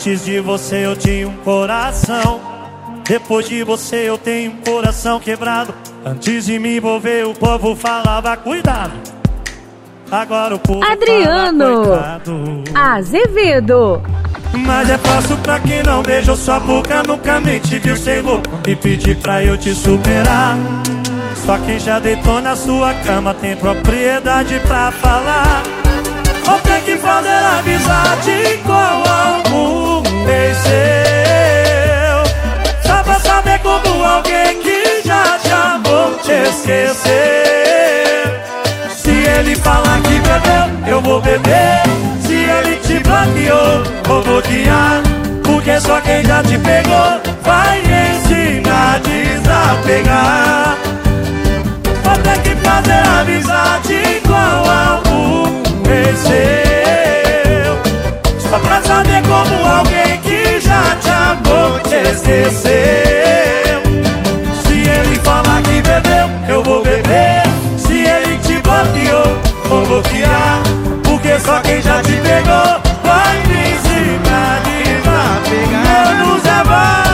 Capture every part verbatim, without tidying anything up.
Antes de você eu tinha um coração, depois de você eu tenho um coração quebrado. Antes de me envolver o povo falava cuidado, agora o povo Adriano fala coitado. Azevedo. Mas é fácil pra quem não beijou sua boca, nunca nem te viu sem roupa e pedir pra eu te superar. Só quem já deitou na sua cama tem propriedade pra falar. Ou tem que fazer amizade com algum ex seu, só pra saber como alguém que já te amou te esquecer. Se ele falar que bebeu, eu vou beber. Se ele te bloqueou, vou bloquear. Porque só quem já te pegou vai ensinar a desapegar. Vou ter que fazer amizade com algum ex seu, só pra saber como alguém que já te amou te esqueceu. Se ele falar que bebeu, eu vou beber. Se ele te bloqueou, vou bloquear. Porque só quem já te pegou vai me ensinar a desapegar. Menos é bom.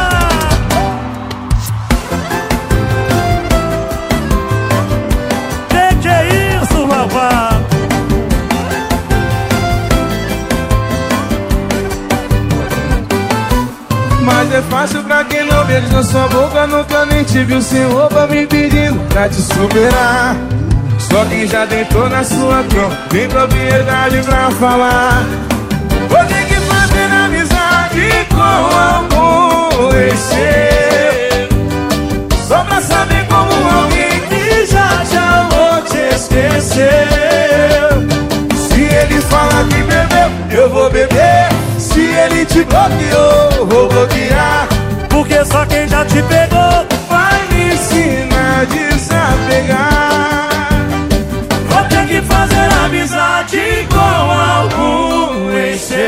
Que é isso, rapaz? Mas é fácil pra quem não beija na sua boca, nunca nem te viu sem roupa, me pedindo pra te superar. Só quem já deitou na sua cama tem propriedade pra falar. Vou ter que fazer amizade com algum ex seu, só pra saber como alguém que já te amou te esqueceu. Se ele falar que bebeu, eu vou beber. Se ele te bloqueou, vou bloquear. Porque só quem já te pegou vai me ensinar a desapegar. Vou ter que fazer amizade com algum ex seu,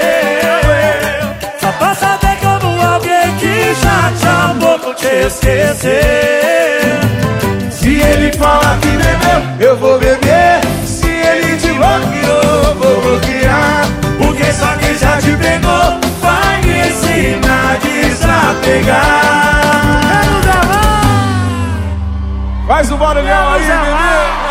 só pra saber como alguém que já te amou te esquecer. Se ele falar que bebeu, eu vou beber. Se ele te bloqueou, vou bloquear. Porque só quem já te pegou vai me ensinar a desapegar. Faz o barulhão aí, bebê.